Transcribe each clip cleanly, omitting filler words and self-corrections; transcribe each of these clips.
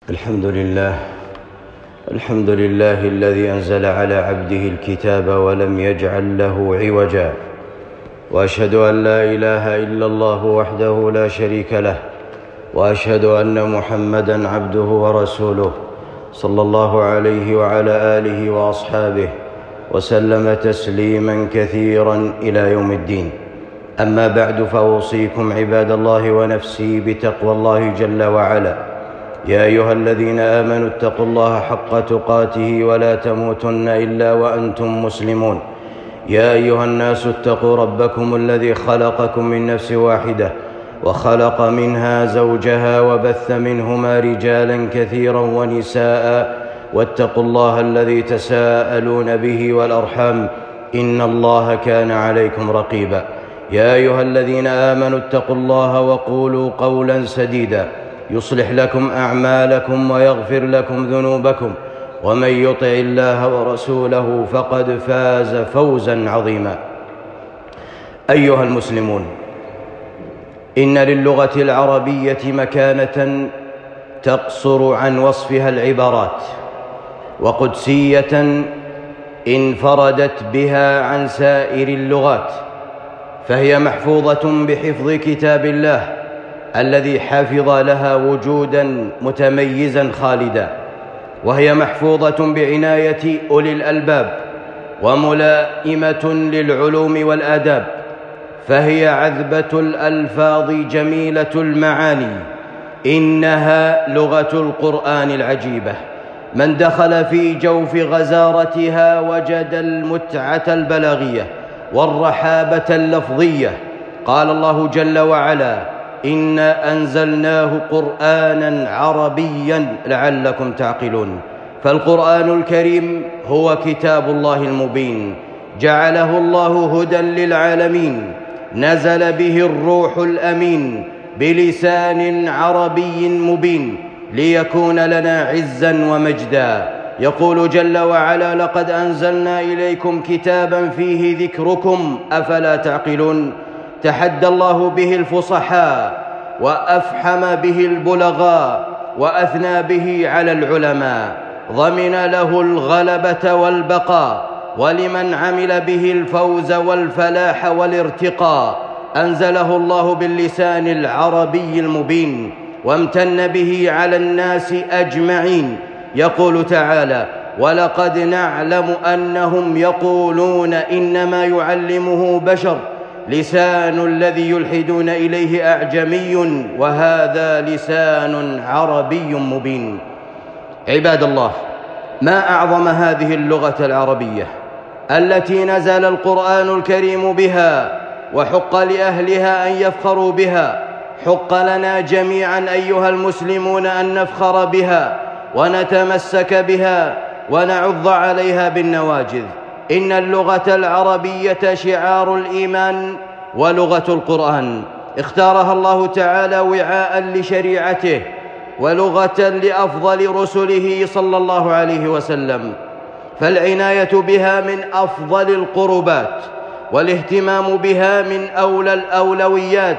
الحمد لله الذي أنزل على عبده الكتاب ولم يجعل له عوجا، وأشهد أن لا إله إلا الله وحده لا شريك له، وأشهد أن محمدًا عبده ورسوله صلى الله عليه وعلى آله وأصحابه وسلم تسليمًا كثيرًا إلى يوم الدين. أما بعد، فأوصيكم عباد الله ونفسي بتقوى الله جل وعلا. يا أيها الذين آمنوا اتقوا الله حق تقاته ولا تموتن إلا وأنتم مسلمون. يا أيها الناس اتقوا ربكم الذي خلقكم من نفس واحدة وخلق منها زوجها وبث منهما رجالا كثيرا ونساء، واتقوا الله الذي تساءلون به والأرحام، إن الله كان عليكم رقيبا. يا أيها الذين آمنوا اتقوا الله وقولوا قولا سديدا يصلح لكم أعمالكم ويغفر لكم ذنوبكم، ومن يطع الله ورسوله فقد فاز فوزا عظيما. أيها المسلمون، إن للغة العربية مكانة تقصر عن وصفها العبارات، وقدسية انفردت بها عن سائر اللغات، فهي محفوظة بحفظ كتاب الله الذي حفظ لها وجوداً متميزاً خالداً، وهي محفوظة بعناية أولي الألباب وملائمة للعلوم والآداب، فهي عذبة الألفاظ جميلة المعاني. إنها لغة القرآن العجيبة، من دخل في جوف غزارتها وجد المتعة البلاغية والرحابة اللفظية. قال الله جل وعلا: إنا أنزلناه قرآنا عربيا لعلكم تعقلون. فالقرآن الكريم هو كتاب الله المبين، جعله الله هدى للعالمين، نزل به الروح الأمين بلسان عربي مبين ليكون لنا عزا ومجدا. يقول جل وعلا: لقد أنزلنا إليكم كتابا فيه ذكركم أفلا تعقلون. تحدى الله به الفصحاء وأفحم به البلغاء وأثنى به على العلماء، ضمن له الغلبة والبقاء، ولمن عمل به الفوز والفلاح والارتقاء. أنزله الله باللسان العربي المبين، وامتن به على الناس أجمعين. يقول تعالى: ولقد نعلم أنهم يقولون إنما يعلمه بشر، لسان الذي يلحدون إليه أعجمي، وهذا لسان عربي مبين. عباد الله، ما أعظم هذه اللغة العربية التي نزل القرآن الكريم بها، وحق لأهلها أن يفخروا بها. حق لنا جميعا أيها المسلمون أن نفخر بها ونتمسك بها ونعض عليها بالنواجذ. إن اللغة العربية شعار الإيمان ولغة القرآن، اختارها الله تعالى وعاء لشريعته ولغة لأفضل رسله صلى الله عليه وسلم، فالعناية بها من أفضل القربات، والاهتمام بها من أولى الأولويات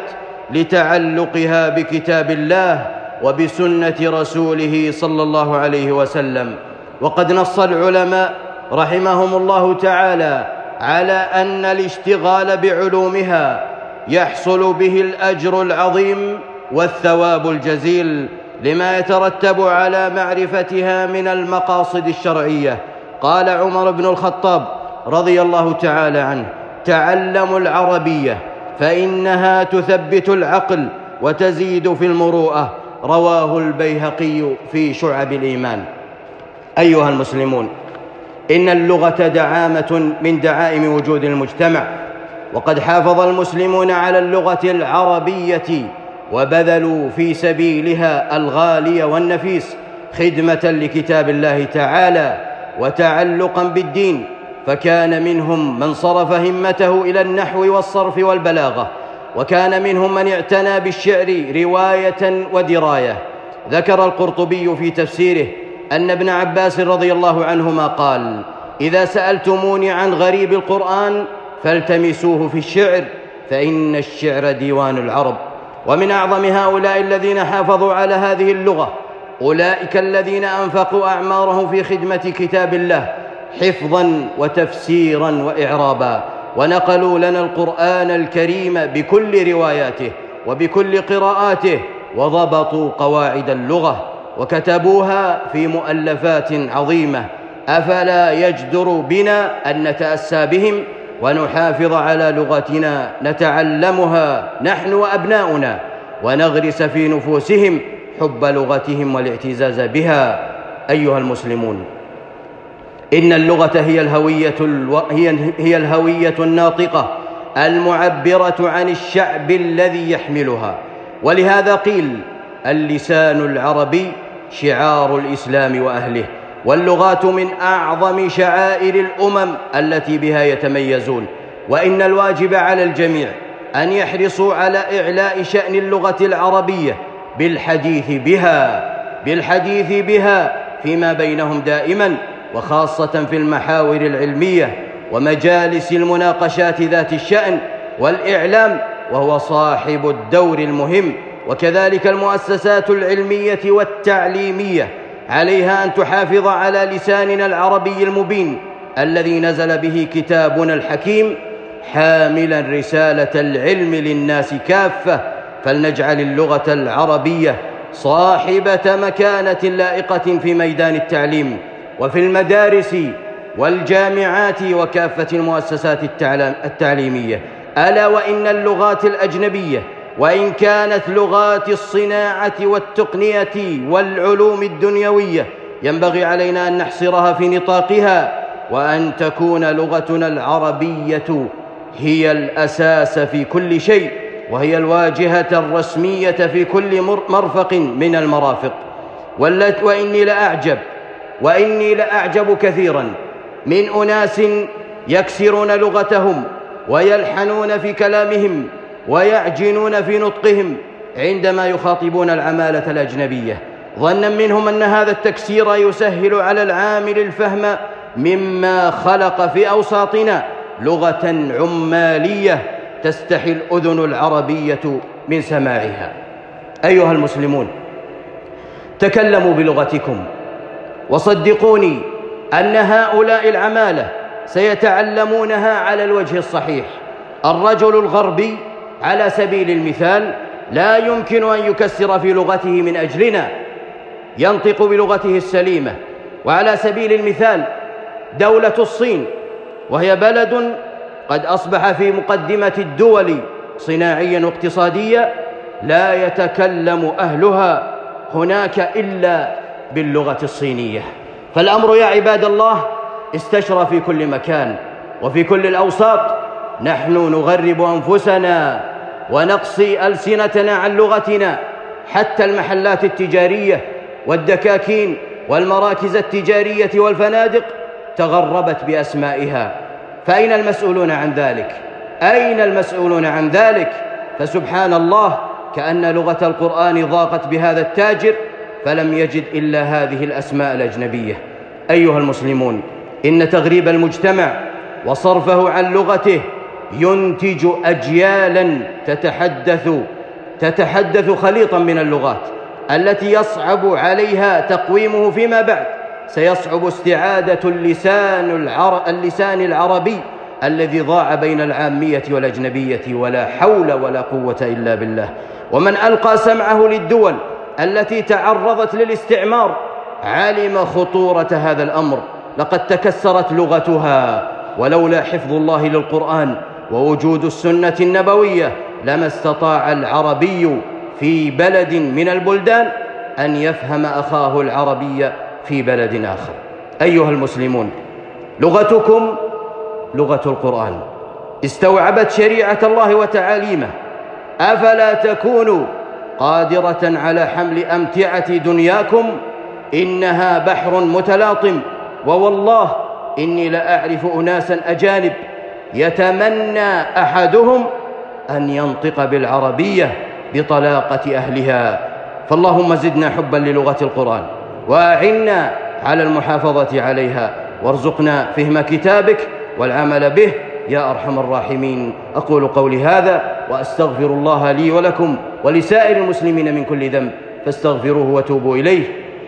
لتعلقها بكتاب الله وبسنة رسوله صلى الله عليه وسلم. وقد نص العلماء رحمهم الله تعالى على أن الاشتغال بعلومها يحصل به الأجر العظيم والثواب الجزيل، لما يترتب على معرفتها من المقاصد الشرعية. قال عمر بن الخطاب رضي الله تعالى عنه: تعلموا العربية فإنها تثبت العقل وتزيد في المروءة. رواه البيهقي في شعب الإيمان. أيها المسلمون، إن اللغة دعامة من دعائم وجود المجتمع، وقد حافظ المسلمون على اللغة العربية وبذلوا في سبيلها الغالي والنفيس خدمة لكتاب الله تعالى وتعلقا بالدين، فكان منهم من صرف همته إلى النحو والصرف والبلاغة، وكان منهم من اعتنى بالشعر رواية ودراية. ذكر القرطبي في تفسيره أن ابن عباس رضي الله عنهما قال: إذا سألتموني عن غريب القرآن فالتمسوه في الشعر، فإن الشعر ديوان العرب. ومن أعظم هؤلاء الذين حافظوا على هذه اللغة أولئك الذين أنفقوا أعمارهم في خدمة كتاب الله حفظا وتفسيرا وإعرابا، ونقلوا لنا القرآن الكريم بكل رواياته وبكل قراءاته، وضبطوا قواعد اللغة وكتبوها في مؤلفات عظيمة. أفلا يجدر بنا أن نتأسى بهم ونحافظ على لغتنا نتعلمها نحن وأبناؤنا، ونغرس في نفوسهم حب لغتهم والاعتزاز بها؟ أيها المسلمون، إن اللغة هي الهوية الناطقة المعبرة عن الشعب الذي يحملها، ولهذا قيل اللسان العربي شعار الإسلام وأهله، واللغات من أعظم شعائر الأمم التي بها يتميزون. وإن الواجب على الجميع أن يحرصوا على إعلاء شأن اللغة العربية بالحديث بها فيما بينهم دائما، وخاصة في المحاور العلمية ومجالس المناقشات ذات الشأن، والإعلام وهو صاحب الدور المهم، وكذلك المؤسسات العلمية والتعليمية عليها أن تحافظ على لساننا العربي المبين الذي نزل به كتابنا الحكيم حاملا رسالة العلم للناس كافة. فلنجعل اللغة العربية صاحبة مكانة لائقة في ميدان التعليم وفي المدارس والجامعات وكافة المؤسسات التعليمية. ألا وإن اللغات الأجنبية وإن كانت لغات الصناعة والتقنية والعلوم الدنيوية ينبغي علينا أن نحصرها في نطاقها، وأن تكون لغتنا العربية هي الأساس في كل شيء، وهي الواجهة الرسمية في كل مرفق من المرافق. وإني لأعجب كثيرا من أناس يكسرون لغتهم ويلحنون في كلامهم ويعجنون في نطقهم عندما يخاطبون العمالة الأجنبية، ظنا منهم أن هذا التكسير يسهل على العامل الفهم مما خلق في أوساطنا لغة عمالية تستحي الأذن العربية من سماعها. أيها المسلمون، تكلموا بلغتكم، وصدقوني أن هؤلاء العمالة سيتعلمونها على الوجه الصحيح. الرجل الغربي على سبيل المثال لا يمكن أن يكسر في لغته من أجلنا، ينطق بلغته السليمة. وعلى سبيل المثال دولة الصين، وهي بلد قد أصبح في مقدمة الدول صناعيا واقتصاديا، لا يتكلم أهلها هناك إلا باللغة الصينية. فالأمر يا عباد الله استشرى في كل مكان وفي كل الأوساط. نحن نغرب أنفسنا ونقصي ألسنتنا عن لغتنا، حتى المحلات التجارية والدكاكين والمراكز التجارية والفنادق تغربت بأسمائها. فأين المسؤولون عن ذلك؟ أين المسؤولون عن ذلك؟ فسبحان الله، كأن لغة القرآن ضاقت بهذا التاجر فلم يجد إلا هذه الأسماء الأجنبية. أيها المسلمون، إن تغريب المجتمع وصرفه عن لغته ينتج أجيالا تتحدث خليطا من اللغات التي يصعب عليها تقويمه فيما بعد. سيصعب استعادة اللسان العربي الذي ضاع بين العامية والأجنبية، ولا حول ولا قوة إلا بالله. ومن ألقى سمعه للدول التي تعرضت للاستعمار علم خطورة هذا الأمر. لقد تكسرت لغتها، ولولا حفظ الله للقرآن ووجود السنة النبوية لما استطاع العربي في بلد من البلدان أن يفهم أخاه العربي في بلد آخر. أيها المسلمون، لغتكم لغة القرآن، استوعبت شريعة الله وتعاليمه. أفلا تكونوا قادرة على حمل أمتعة دنياكم؟ إنها بحر متلاطم، ووالله إني لأعرف أناسا أجانب يتمنى أحدهم أن ينطق بالعربية بطلاقة أهلها. فاللهم زدنا حبا للغة القرآن، وأعنا على المحافظة عليها، وارزقنا فهم كتابك والعمل به يا أرحم الراحمين. أقول قولي هذا وأستغفر الله لي ولكم ولسائر المسلمين من كل ذنب، فاستغفروه وتوبوا إليه،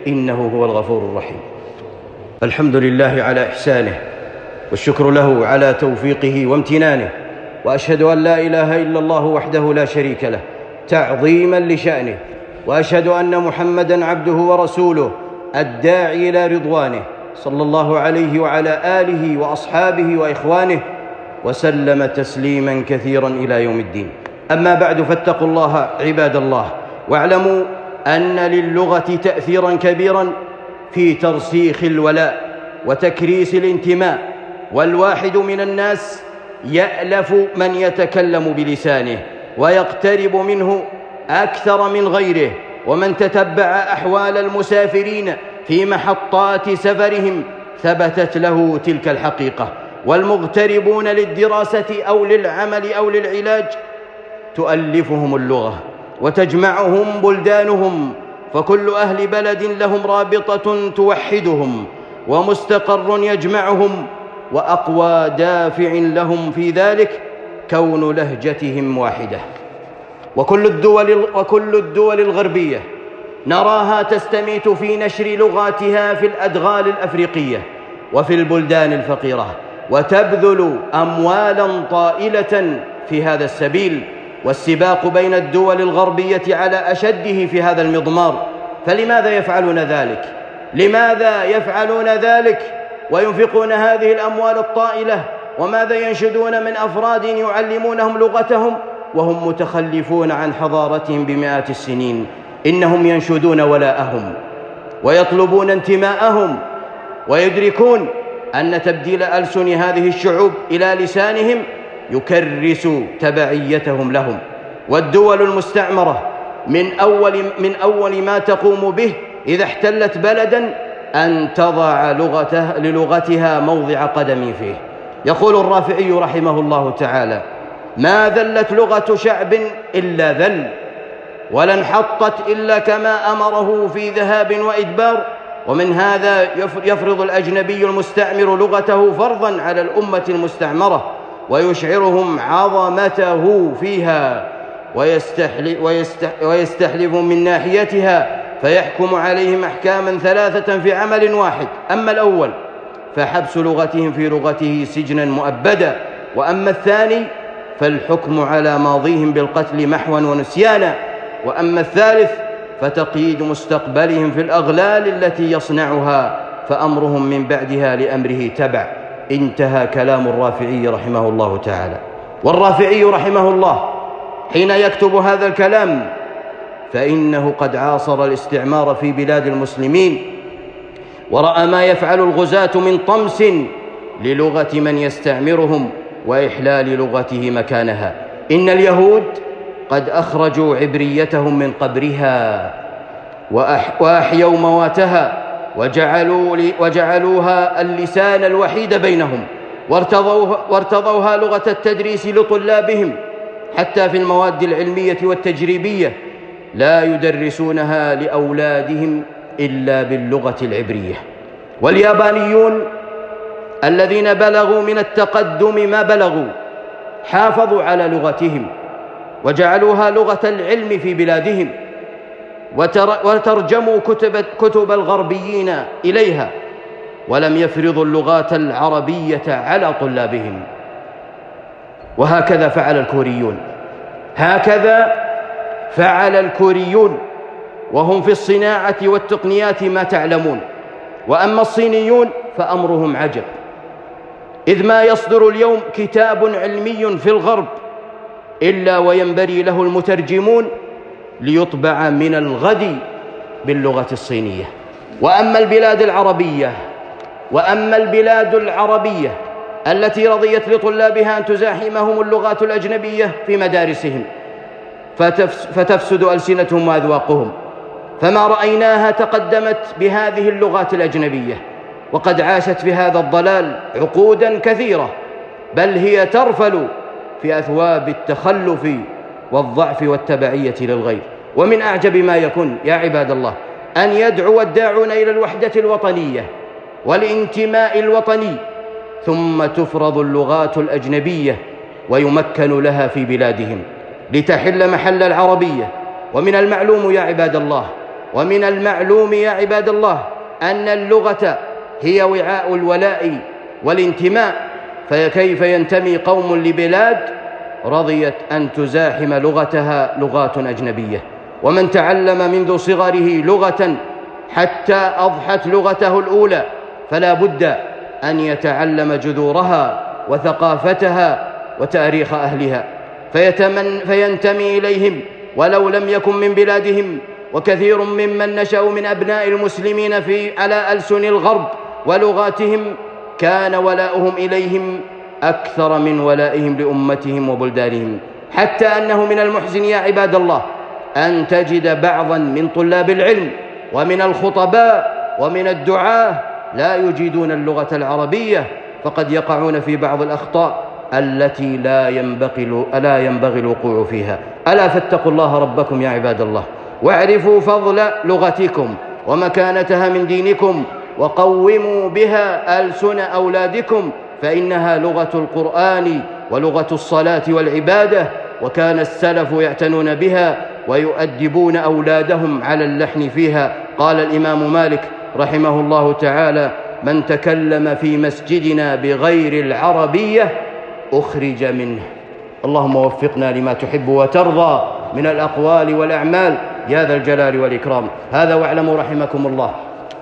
إنه هو الغفور الرحيم. الحمد لله على إحسانه، والشكر له على توفيقه وامتنانه، وأشهد أن لا إله إلا الله وحده لا شريك له تعظيما لشأنه، وأشهد أن محمدًا عبده ورسوله الداعي إلى رضوانه، صلى الله عليه وعلى آله وأصحابه وإخوانه وسلم تسليما كثيرا إلى يوم الدين. أما بعد، فاتقوا الله عباد الله، واعلموا أن للغة تأثيرا كبيرا في ترسيخ الولاء وتكريس الانتماء، والواحد من الناس يألف من يتكلم بلسانه ويقترب منه أكثر من غيره. ومن تتبع أحوال المسافرين في محطات سفرهم ثبتت له تلك الحقيقة. والمغتربون للدراسة أو للعمل أو للعلاج تؤلفهم اللغة وتجمعهم بلدانهم، فكل أهل بلد لهم رابطة توحدهم ومستقر يجمعهم، وأقوى دافع لهم في ذلك كون لهجتهم واحدة. وكل الدول الغربية نراها تستميت في نشر لغاتها في الأدغال الأفريقية وفي البلدان الفقيرة، وتبذل أموالا طائلة في هذا السبيل، والسباق بين الدول الغربية على أشده في هذا المضمار. فلماذا يفعلون ذلك؟ لماذا يفعلون ذلك وينفقون هذه الأموال الطائلة؟ وماذا ينشدون من أفراد يعلمونهم لغتهم وهم متخلفون عن حضارتهم بمئات السنين؟ إنهم ينشدون ولاءهم ويطلبون انتماءهم، ويدركون أن تبديل ألسن هذه الشعوب إلى لسانهم يكرس تبعيتهم لهم. والدول المستعمرة من أول ما تقوم به إذا احتلت بلداً أن تضع للغتها موضع قدم فيه. يقول الرافعي رحمه الله تعالى: ما ذلت لغة شعب إلا ذل، ولا انحطت إلا كما أمره في ذهاب وإدبار. ومن هذا يفرض الأجنبي المستعمر لغته فرضاً على الأمة المستعمرة، ويشعرهم عظمته فيها، ويستحلف من ناحيتها، فيحكم عليهم أحكاماً ثلاثة في عمل واحد. أما الأول فحبس لغتهم في لغته سجناً مؤبدا، وأما الثاني فالحكم على ماضيهم بالقتل محوا ونسيانا، وأما الثالث فتقييد مستقبلهم في الأغلال التي يصنعها، فأمرهم من بعدها لأمره تبع. انتهى كلام الرافعي رحمه الله تعالى. والرافعي رحمه الله حين يكتب هذا الكلام فإنه قد عاصر الاستعمار في بلاد المسلمين، ورأى ما يفعل الغزاة من طمس للغة من يستعمرهم وإحلال لغته مكانها. إن اليهود قد أخرجوا عبريتهم من قبرها وأحيوا مواتها، وجعلوها اللسان الوحيد بينهم، وارتضوها لغة التدريس لطلابهم، حتى في المواد العلمية والتجريبية لا يدرسونها لأولادهم إلا باللغة العبرية. واليابانيون الذين بلغوا من التقدم ما بلغوا حافظوا على لغتهم وجعلوها لغة العلم في بلادهم، وترجموا كتب الغربيين إليها، ولم يفرضوا اللغات العربية على طلابهم. وهكذا فعل الكوريون، وهم في الصناعة والتقنيات ما تعلمون. وأما الصينيون فأمرهم عجب، إذ ما يصدر اليوم كتاب علمي في الغرب إلا وينبري له المترجمون ليطبع من الغد باللغة الصينية. وأما البلاد العربية التي رضيت لطلابها أن تزاحمهم اللغات الأجنبية في مدارسهم فتفسد ألسنتهم وأذواقهم، فما رأيناها تقدمت بهذه اللغات الأجنبية، وقد عاشت في هذا الضلال عقوداً كثيرة، بل هي ترفل في أثواب التخلف والضعف والتبعية للغير. ومن أعجب ما يكون يا عباد الله أن يدعو الداعون إلى الوحدة الوطنية والانتماء الوطني، ثم تفرض اللغات الأجنبية ويمكن لها في بلادهم لتحل محل العربية. ومن المعلوم يا عباد الله ومن المعلوم يا عباد الله أن اللغة هي وعاء الولاء والانتماء، فكيف ينتمي قوم لبلاد رضيت أن تزاحم لغتها لغات أجنبية؟ ومن تعلم منذ صغره لغة حتى أضحت لغته الأولى فلا بد أن يتعلم جذورها وثقافتها وتاريخ أهلها، فينتمي إليهم ولو لم يكن من بلادهم. وكثير ممن نشأوا من أبناء المسلمين على ألسن الغرب ولغاتهم كان ولاؤهم إليهم أكثر من ولائهم لأمتهم وبلدانهم، حتى أنه من المحزن يا عباد الله أن تجد بعضا من طلاب العلم ومن الخطباء ومن الدعاة لا يجيدون اللغة العربية، فقد يقعون في بعض الأخطاء التي لا ينبغي الوقوع فيها. ألا فاتقوا الله ربكم يا عباد الله، واعرفوا فضل لغتكم ومكانتها من دينكم، وقوموا بها ألسن أولادكم، فإنها لغة القرآن ولغة الصلاة والعبادة، وكان السلف يعتنون بها ويؤدبون أولادهم على اللحن فيها. قال الإمام مالك رحمه الله تعالى: من تكلم في مسجدنا بغير العربية أخرج منه. اللهم وفقنا لما تحب وترضى من الأقوال والأعمال يا ذا الجلال والإكرام. هذا واعلموا رحمكم الله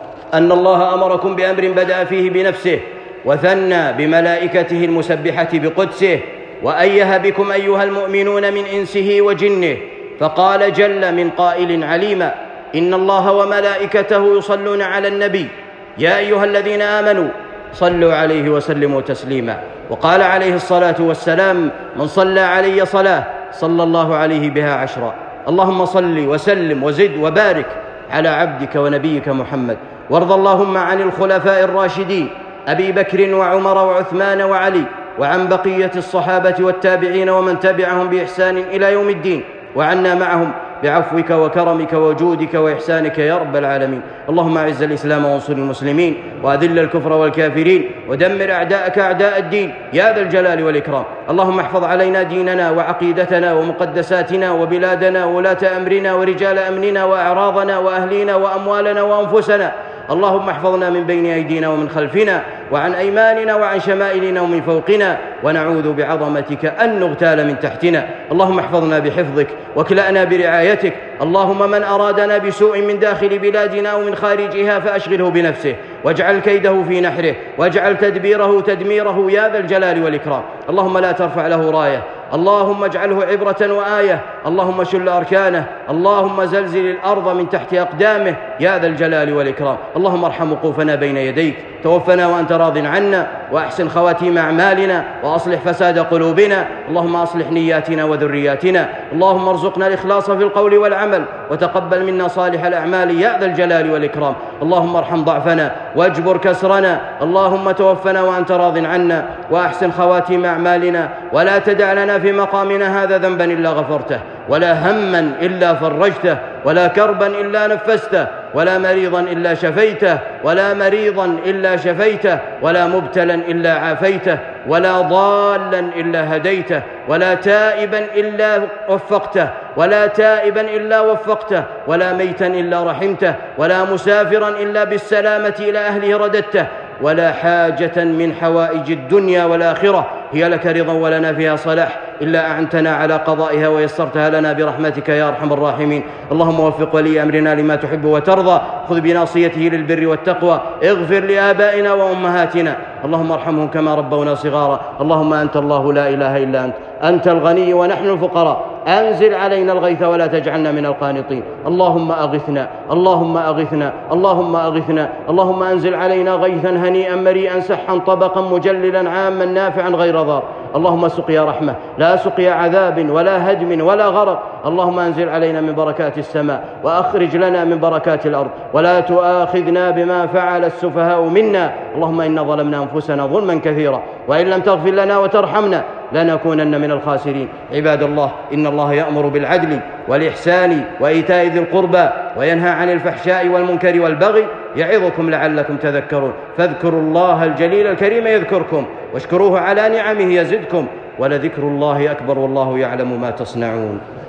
أن الله أمركم بأمر بدأ فيه بنفسه وثنى بملائكته المسبحة بقدسه، وأيه بكم أيها المؤمنون من إنسه وجنه، فقال جل من قائل عليما: إن الله وملائكته يصلون على النبي يا أيها الذين آمنوا صلوا عليه وسلموا تسليما. وقال عليه الصلاة والسلام: من صلى علي صلاة صلى الله عليه بها عشرا. اللهم صل وسلم وزد وبارك على عبدك ونبيك محمد. وارض اللهم عن الخلفاء الراشدين أبي بكر وعمر وعثمان وعلي، وعن بقية الصحابة والتابعين ومن تبعهم بإحسان إلى يوم الدين، وعنا معهم بعفوك وكرمك وجودك وإحسانك يا رب العالمين. اللهم أعز الإسلام وانصر المسلمين، وأذل الكفر والكافرين، ودمر أعداءك أعداء الدين يا ذا الجلال والإكرام. اللهم احفظ علينا ديننا وعقيدتنا ومقدساتنا وبلادنا وولاة أمرنا ورجال أمننا وأعراضنا وأهلينا وأموالنا وأنفسنا. اللهم احفظنا من بين أيدينا ومن خلفنا وعن أيماننا وعن شمائلنا ومن فوقنا، ونعوذ بعظمتك أن نغتال من تحتنا. اللهم احفظنا بحفظك واكلأنا برعايتك. اللهم من أرادنا بسوء من داخل بلادنا أو من خارجها فأشغله بنفسه، واجعل كيده في نحره، واجعل تدبيره تدميره يا ذا الجلال والإكرام. اللهم لا ترفع له راية، اللهم اجعله عبرة وآية، اللهم شل أركانه، اللهم زلزل الأرض من تحت أقدامه يا ذا الجلال والإكرام. اللهم ارحم وقوفنا بين يديك، توفنا وأنت راض عنا، وأحسن خواتيم أعمالنا، وأصلح فساد قلوبنا. اللهم أصلح نياتنا وذرياتنا. اللهم ارزقنا الإخلاص في القول والعمل، وتقبل منا صالح الأعمال يا ذا الجلال والإكرام. اللهم ارحم ضعفنا واجبر كسرنا. اللهم توفنا وأنت راض عنا، وأحسن خواتيم أعمالنا، ولا تدع لنا في مقامنا هذا ذنبا إلا غفرته، ولا هما إلا فرجته، ولا كربا إلا نفسته، ولا مريضا إلا شفيته، ولا مريضا إلا شفيته، ولا مبتلا إلا عافيته، ولا ضالا إلا هديته، ولا تائبا إلا وفقته، ولا تائبا إلا وفقته، ولا ميتا إلا رحمته، ولا مسافرا إلا بالسلامة إلى أهله رددته، ولا حاجة من حوائج الدنيا والآخرة هي لك رضا ولنا فيها صلاح إلا أعنتنا على قضائها ويسرتها لنا برحمتك يا أرحم الراحمين. اللهم وفق ولي أمرنا لما تحب وترضى، خذ بناصيته للبر والتقوى، اغفر لآبائنا وأمهاتنا، اللهم ارحمهم كما ربونا صغارا. اللهم أنت الله لا إله إلا أنت الغني ونحن الفقراء، أنزل علينا الغيث ولا تجعلنا من القانطين. اللهم أغثنا، اللهم أغثنا، اللهم أغثنا. اللهم أنزل علينا غيثا هنيئا مريئا سحا طبقا مجللا عاما نافعا غير ضار. اللهم سقيا رحمة لا سقيا عذاب ولا هدم ولا غرق. اللهم أنزل علينا من بركات السماء، وأخرج لنا من بركات الأرض، ولا تؤاخذنا بما فعل السفهاء منا. اللهم إنا ظلمنا أنفسنا ظلما كثيرا، وإن لم تغفر لنا وترحمنا لنكونن من الخاسرين. عباد الله، إن الله يأمر بالعدل والإحسان وإيتاء ذي القربى، وينهى عن الفحشاء والمنكر والبغي، يعظكم لعلكم تذكرون. فاذكروا الله الجليل الكريم يذكركم، واشكروه على نعمه يزدكم، ولذكر الله أكبر والله يعلم ما تصنعون.